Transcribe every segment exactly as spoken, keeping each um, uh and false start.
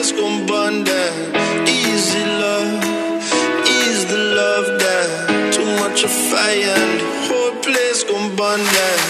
place gon' burn down. Easy love, ease the love down. Too much of fire and the whole place gon' burn down.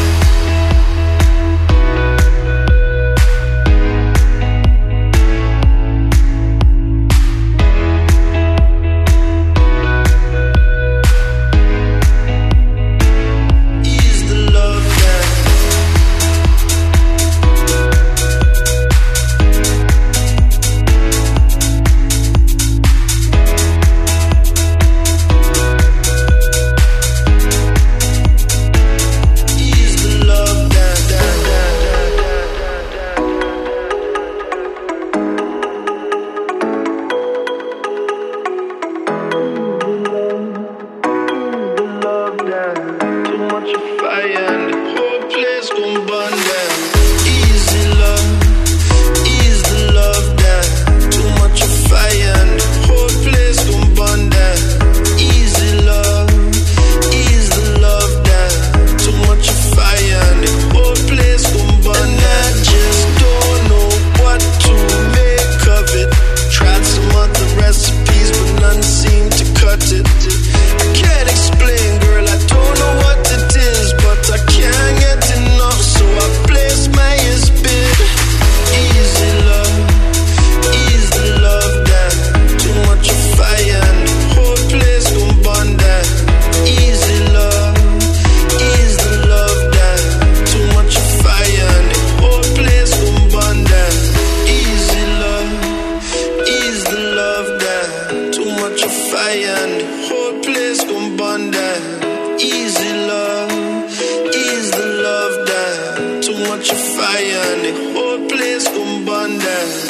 Easy love, ease the love down. Too much of fire and the whole place gon' burn down.